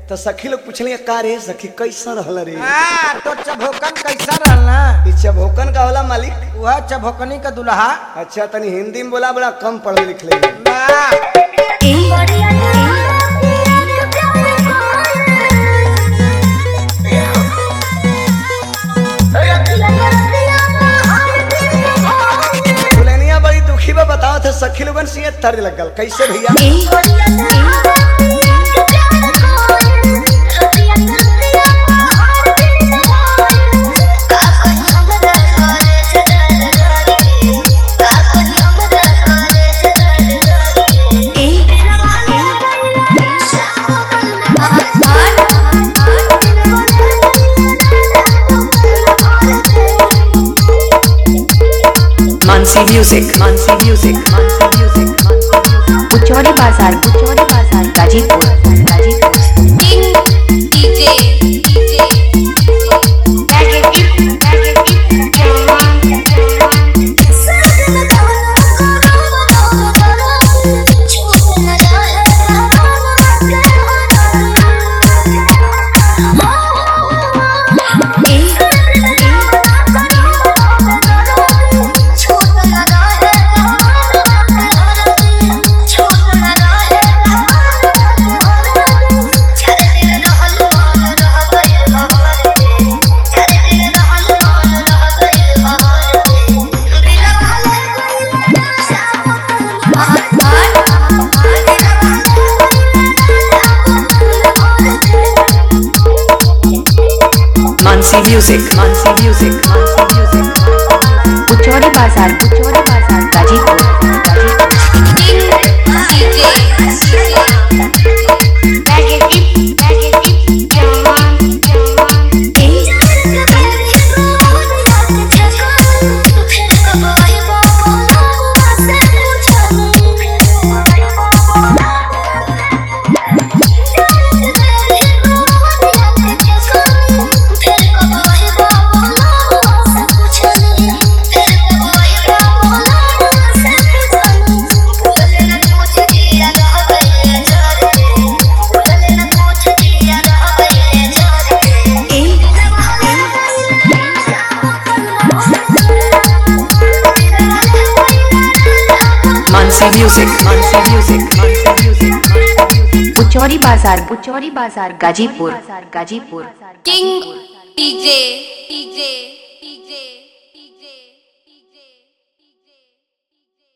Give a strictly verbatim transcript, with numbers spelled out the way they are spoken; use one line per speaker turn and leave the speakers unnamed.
तो सखी लोग पूछलिए का रे सखी कैसा रहल रे?
आ, तो चभोकन कैसा रहना?
ई चभोकन का होला मालिक?
वह चभोकनी का दुल्हा।
अच्छा तनी हिंदी में बोला, बड़ा कम पढ़े लिखले। दुल्हनिया बड़ी दुखी बा, बताओ थे सखी लोगन से तर्ज लगल कैसे भैया?
Mansi Music, Mansi Music, Mansi Music, Mansi Music. Puchori Bazar, Puchori Bazar, Gajipur, Gajipur.
King D J, D J, Gajipur,
Mansi Music, Mansi Music, Mansi Music, Puchori Bazar, Puchori Bazar, Gajipur, Gajipur.
King D J, Gajipur, Gajipur, Jaman, Jaman.
Mansi Music, Mansi Music, Mansi Music, Mansi Music. Puchori Bazar, Puchori Bazar, Gajipur, Gajipur.
King D J, D J, D J.